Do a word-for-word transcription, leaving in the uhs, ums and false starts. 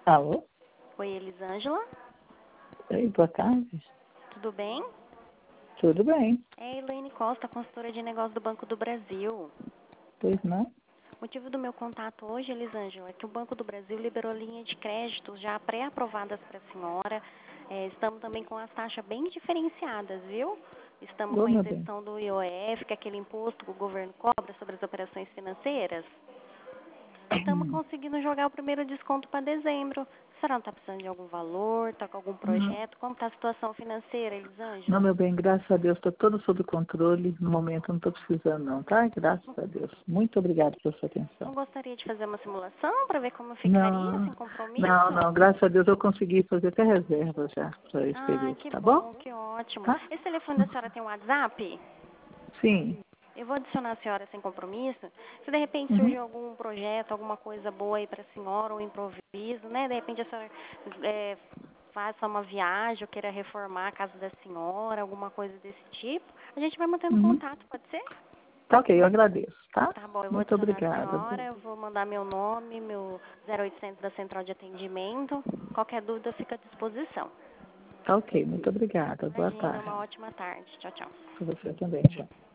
Alô? Oi, Elisângela. Oi, boa tarde. Tudo bem? Tudo bem, É Elaine Costa, consultora de negócios do Banco do Brasil. pois não? O motivo do meu contato hoje, Elisângela, é que o Banco do Brasil liberou linha de crédito já pré-aprovadas para a senhora. É, estamos também com as taxas bem diferenciadas, viu? Estamos Ô, com a meu bem. isenção do I O F, que é aquele imposto que o governo cobra sobre as operações financeiras. E estamos conseguindo jogar o primeiro desconto para dezembro. A senhora não está precisando de algum valor, está com algum Não, projeto? Como está a situação financeira, não, Elisângela? meu bem, graças a Deus, está tudo sob controle. No momento não estou precisando não, tá? Graças a Deus. Muito obrigada pela sua atenção. Não gostaria de fazer uma simulação para ver como ficaria Não, sem compromisso? não, não, graças a Deus eu consegui fazer até reserva já para esse Ah, período, que tá bom? bom, que ótimo. Tá? Esse telefone da senhora tem um WhatsApp? Sim. Eu vou adicionar a senhora sem compromisso. Se de repente surgir Uhum. algum projeto, alguma coisa boa aí para a senhora, um improviso, né? De repente a senhora é, faça uma viagem ou queira reformar a casa da senhora, alguma coisa desse tipo, a gente vai mantendo Uhum. contato, pode ser? Tá ok, eu agradeço, tá? Tá bom, eu vou Muito adicionar a obrigada. senhora, eu vou mandar meu nome, meu zero oitocentos da central de atendimento. Qualquer dúvida fica à disposição. Tá ok, muito obrigada. Boa Imagina, tarde. uma ótima tarde. Tchau, tchau. Para você também, tchau.